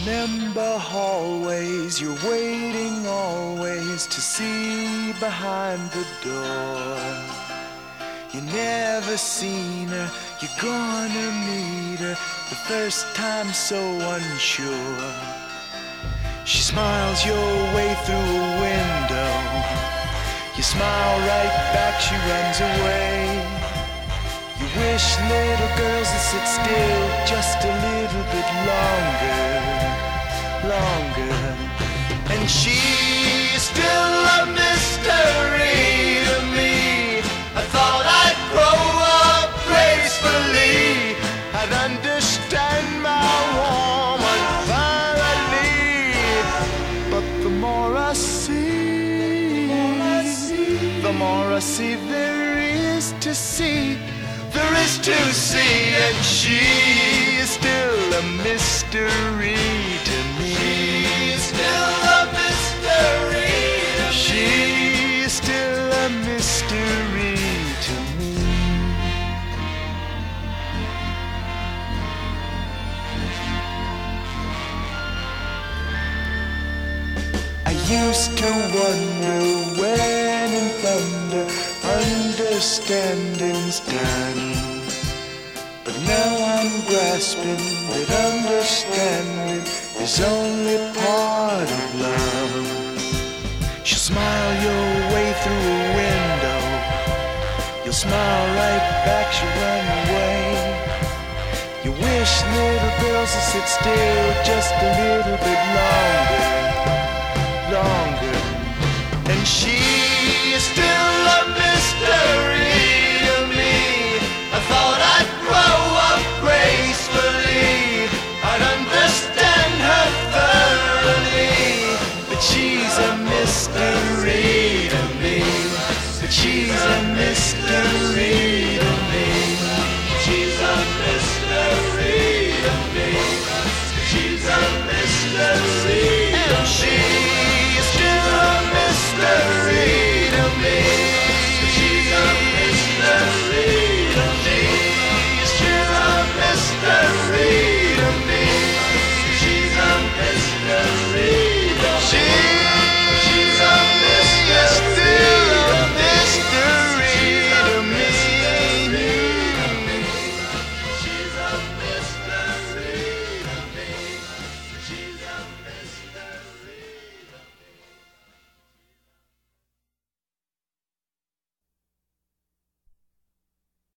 Remember hallways, you're waiting always to see behind the door. You never seen her, you're gonna meet her the first time so unsure. She smiles your way through a window. You smile right back, she runs away. You wish little girls would sit still just a little bit longer. And she's still a mystery to me. I thought I'd grow up gracefully. I'd understand my woman finally. But the more I see, the more I see there is to see. There is to see, and she is still a mystery to me. She's still a mystery to me. She's still a mystery to me. I used to wonder when in thunder understanding's done. But now I'm grasping that understanding is only part of love. She'll smile your way through a window. You'll smile right back, she'll run away. You wish little girls would sit still just a little bit longer. And she is still a mystery to me. I thought I'd grow up gracefully. I'd understand her thoroughly. But she's a mystery.